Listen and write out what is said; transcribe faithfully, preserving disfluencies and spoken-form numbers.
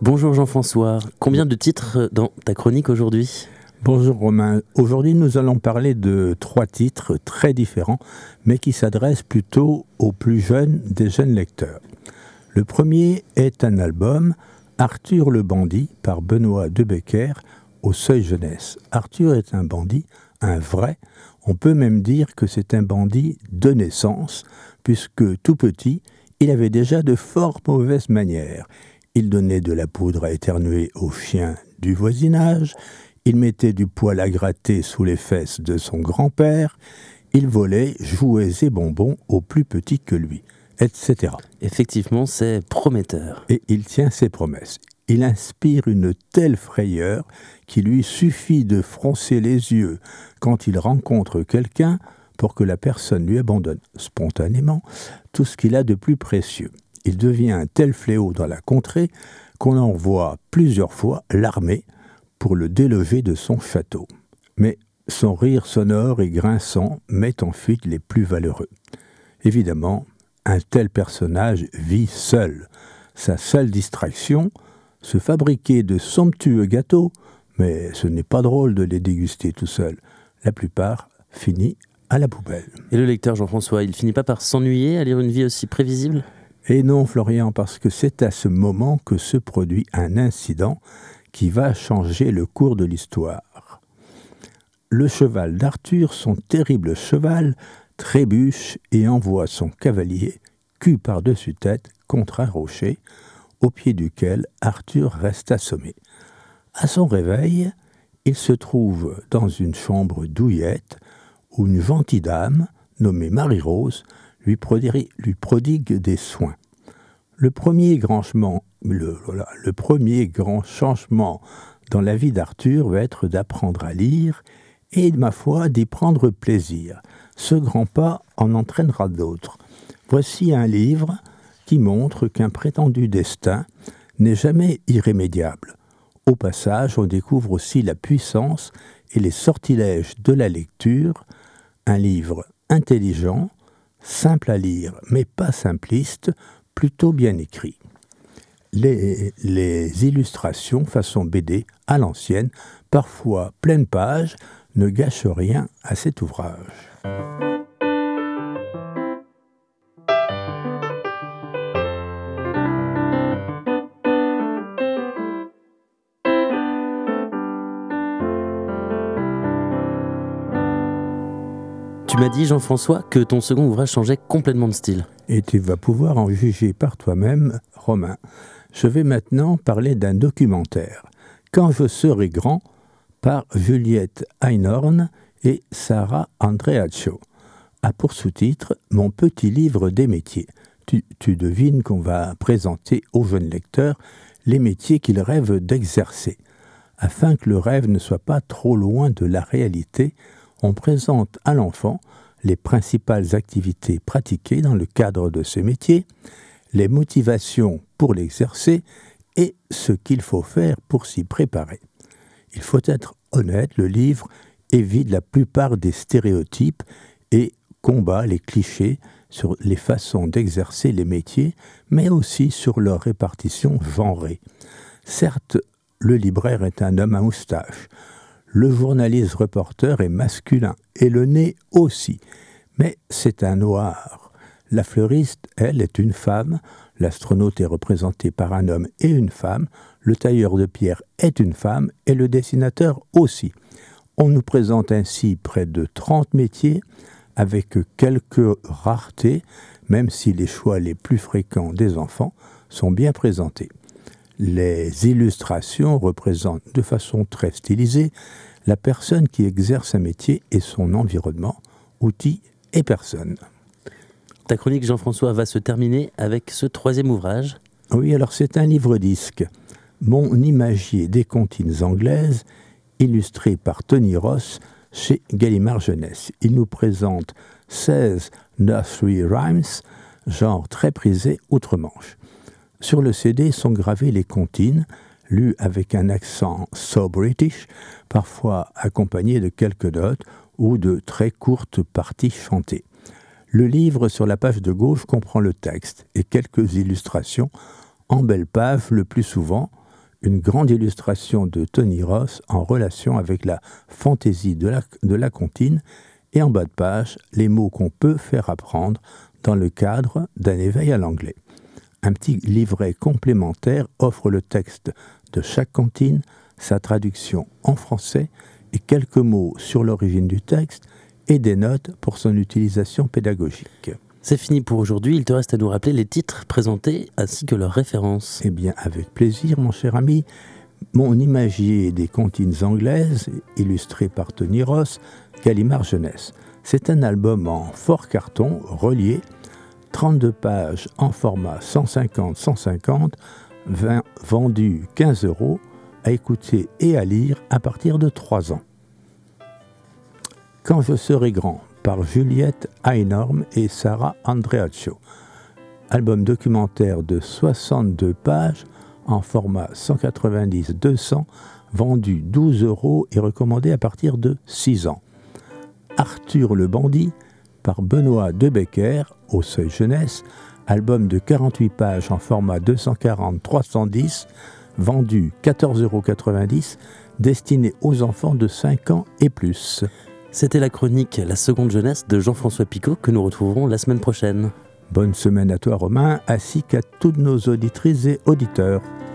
Bonjour Jean-François, combien de titres dans ta chronique aujourd'hui ? Bonjour Romain, aujourd'hui nous allons parler de trois titres très différents, mais qui s'adressent plutôt aux plus jeunes des jeunes lecteurs. Le premier est un album, Arthur le bandit, par Benoît Debecker, au Seuil Jeunesse. Arthur est un bandit, un vrai, on peut même dire que c'est un bandit de naissance, puisque tout petit, il avait déjà de fort mauvaises manières. Il donnait de la poudre à éternuer aux chiens du voisinage, il mettait du poil à gratter sous les fesses de son grand-père, il volait jouets et bonbons aux plus petits que lui, et cetera. Effectivement, c'est prometteur. Et il tient ses promesses. Il inspire une telle frayeur qu'il lui suffit de froncer les yeux quand il rencontre quelqu'un pour que la personne lui abandonne spontanément tout ce qu'il a de plus précieux. Il devient un tel fléau dans la contrée qu'on envoie plusieurs fois l'armée pour le déloger de son château. Mais son rire sonore et grinçant met en fuite les plus valeureux. Évidemment, un tel personnage vit seul. Sa seule distraction, se fabriquer de somptueux gâteaux, mais ce n'est pas drôle de les déguster tout seul. La plupart finissent à la poubelle. Et le lecteur Jean-François, il finit pas par s'ennuyer à lire une vie aussi prévisible ? Et non, Florian, parce que c'est à ce moment que se produit un incident qui va changer le cours de l'histoire. Le cheval d'Arthur, son terrible cheval, trébuche et envoie son cavalier, cul par-dessus tête, contre un rocher, au pied duquel Arthur reste assommé. À son réveil, il se trouve dans une chambre douillette où une gentille dame, nommée Marie-Rose, lui prodigue, lui prodigue des soins. Le premier, grand changement, le, voilà, le premier grand changement dans la vie d'Arthur va être d'apprendre à lire et, ma foi, d'y prendre plaisir. Ce grand pas en entraînera d'autres. Voici un livre qui montre qu'un prétendu destin n'est jamais irrémédiable. Au passage, on découvre aussi la puissance et les sortilèges de la lecture. Un livre intelligent, simple à lire, mais pas simpliste, plutôt bien écrit. Les, les illustrations façon B D à l'ancienne, parfois pleine page, ne gâchent rien à cet ouvrage. Tu m'as dit, Jean-François, que ton second ouvrage changeait complètement de style. Et tu vas pouvoir en juger par toi-même, Romain. Je vais maintenant parler d'un documentaire, Quand je serai grand, par Juliette Einhorn et Sarah Andreaccio. A pour sous-titre « Mon petit livre des métiers ». Tu, tu devines qu'on va présenter aux jeunes lecteurs les métiers qu'ils rêvent d'exercer. Afin que le rêve ne soit pas trop loin de la réalité, on présente à l'enfant les principales activités pratiquées dans le cadre de ce métier, les motivations pour l'exercer et ce qu'il faut faire pour s'y préparer. Il faut être honnête, le livre évite la plupart des stéréotypes et combat les clichés sur les façons d'exercer les métiers, mais aussi sur leur répartition genrée. Certes, le libraire est un homme à moustache, le journaliste-reporter est masculin, et le nez aussi. Mais c'est un noir. La fleuriste, elle, est une femme. L'astronaute est représenté par un homme et une femme. Le tailleur de pierre est une femme, et le dessinateur aussi. On nous présente ainsi près de trente métiers, avec quelques raretés, même si les choix les plus fréquents des enfants sont bien présentés. Les illustrations représentent de façon très stylisée la personne qui exerce un métier et son environnement, outils et personnes. Ta chronique, Jean-François, va se terminer avec ce troisième ouvrage. Oui, alors c'est un livre-disque. Mon imagier des comptines anglaises, illustré par Tony Ross chez Gallimard Jeunesse. Il nous présente seize nursery rhymes, genre très prisé outre-Manche. Sur le C D sont gravées les comptines, lues avec un accent so british, parfois accompagnées de quelques notes ou de très courtes parties chantées. Le livre sur la page de gauche comprend le texte et quelques illustrations en belle page le plus souvent, une grande illustration de Tony Ross en relation avec la fantaisie de la, de la comptine, et en bas de page, les mots qu'on peut faire apprendre dans le cadre d'un éveil à l'anglais. Un petit livret complémentaire offre le texte de chaque comptine, sa traduction en français et quelques mots sur l'origine du texte et des notes pour son utilisation pédagogique. C'est fini pour aujourd'hui, il te reste à nous rappeler les titres présentés ainsi que leurs références. Eh bien, avec plaisir, mon cher ami. Mon imagier des comptines anglaises, illustré par Tony Ross, Gallimard Jeunesse. C'est un album en fort carton, relié, trente-deux pages en format cent cinquante cent cinquante, vendu quinze euros, à écouter et à lire à partir de trois ans. Quand je serai grand, par Juliette Einhorn et Sarah Andreaccio. Album documentaire de soixante-deux pages en format cent quatre-vingt-dix deux cents, vendu douze euros et recommandé à partir de six ans. Arthur le bandit par Benoît Debecker au Seuil Jeunesse, album de quarante-huit pages en format deux cent quarante trois cent dix, vendu quatorze euros quatre-vingt-dix, destiné aux enfants de cinq ans et plus. C'était la chronique La Seconde Jeunesse de Jean-François Picaud que nous retrouverons la semaine prochaine. Bonne semaine à toi Romain, ainsi qu'à toutes nos auditrices et auditeurs.